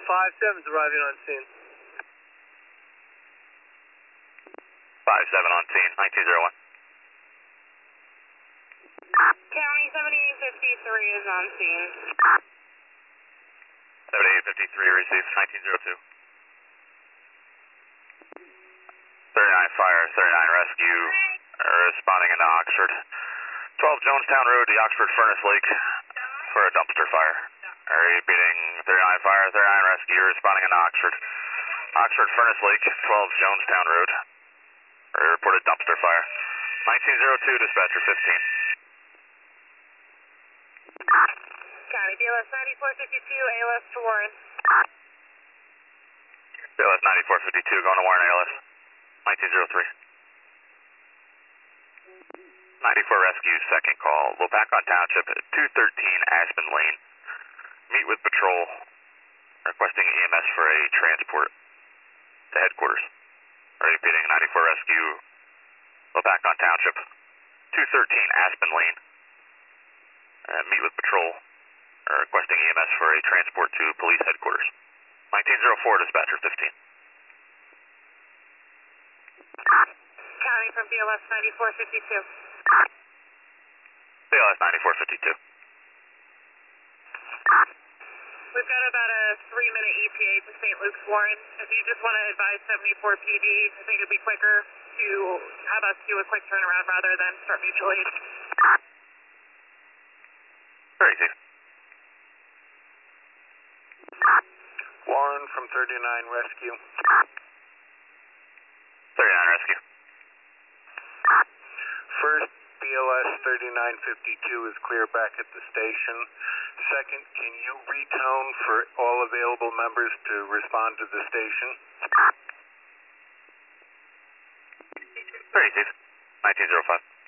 57's arriving on scene. 57 on scene, 1901. County 7853 is on scene. 7853 received, 1902. 39 fire, 39 rescue, responding into Oxford. 12 Jonestown Road to Oxford Furnace Lake for a dumpster fire. Repeating, 39 fire, 39 rescue, responding into Oxford. Oxford Furnace Lake, 12 Jonestown Road. Reported dumpster fire. 1902, dispatcher 15. County BLS 9452, ALS to Warren. BLS 9452, going to Warren ALS. 1903. 94 rescue, second call. Lopakon Township, 213 Aspen Lane. Meet with patrol. Requesting EMS for a transport to headquarters. Repeating, 94 rescue, Lopakon Township, 213 Aspen Lane. Meet with patrol. Requesting EMS for a transport to police headquarters. 1904, dispatcher 15. County from BLS 9452. BLS 9452. We've got about a 3-minute ETA to St. Luke's, Warren. If you just want to advise 74 PD, I think it'd be quicker to have us do a quick turnaround rather than start mutual aid. Very easy. Warren from 39 Rescue. 39 rescue. First, BLS 3952 is clear back at the station. Second, can you retone for all available members to respond to the station? Very easy. 1905.